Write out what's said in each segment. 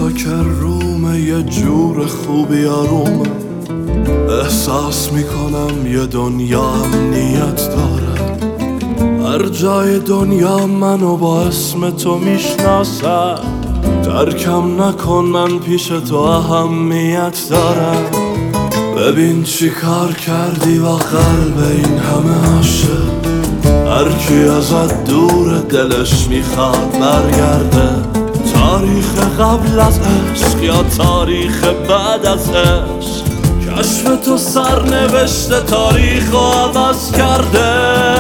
تو که رومه یه جور خوبی آرومه، احساس میکنم یه دنیا امنیت داره. هر جای دنیا منو با اسم تو میشناسه، ترکم نکن من پیش تو اهمیت دارم. ببین چی کار کردی و قلب این همه عاشق، هر کی ازت دور دلش میخواد برگرده. تاریخ قبل از عشق یا تاریخ بعد از عشق، کشف تو سرنوشت تاریخ رو عوض کرده.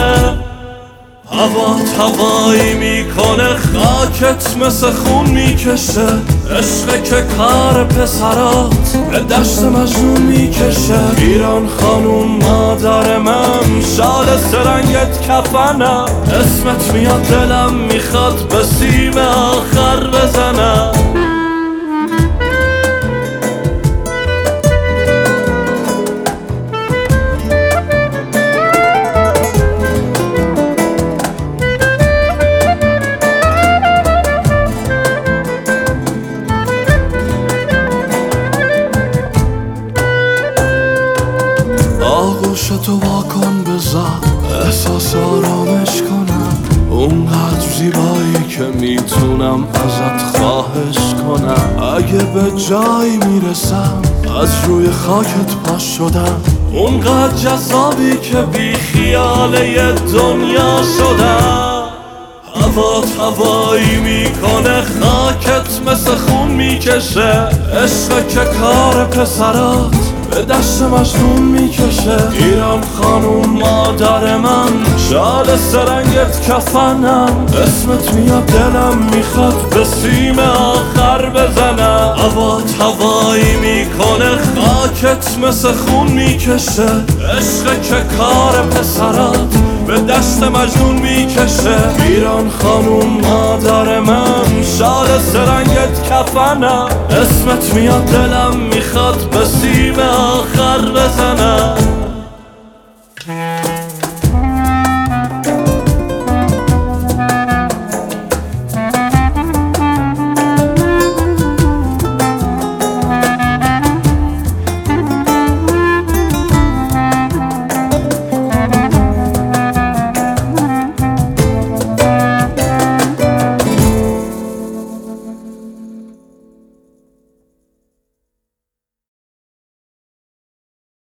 هوات هوایی میکنه، خاکت مثل خون میکشه، عشق که کار پسرات به دشت مجنون میکشه. ایران خانوم مادر من، شال سرنگت کفنم، اسمت میاد دلم میخواد به سیم آخر بزنم. آغوش تو واکن بذار احساس آرامش کنم، اونقدر زیبایی که میتونم ازت خواهش کنم. اگه به جایی میرسم از روی خاکت پاش شدم، اونقدر جذابی که بی خیاله دنیا شدم. هوات هوایی میکنه، خاکت مثل خون میکشه، عشق که کار پسرات به دشت مجنون میکشه. ایران خانوم مادر من، شال سرنگت کفنم، اسمت میاد دلم میخواد به سیم آخر بزنم. هوات هوایی میکنه، خاکت مثل خون میکشه، عشق که کار پسرات به دشت مجنون میکشه. ایران خانوم مادر من، شال سرنگت کفنم، اسمت میاد دلم میخواد به سیم آخر بزنم.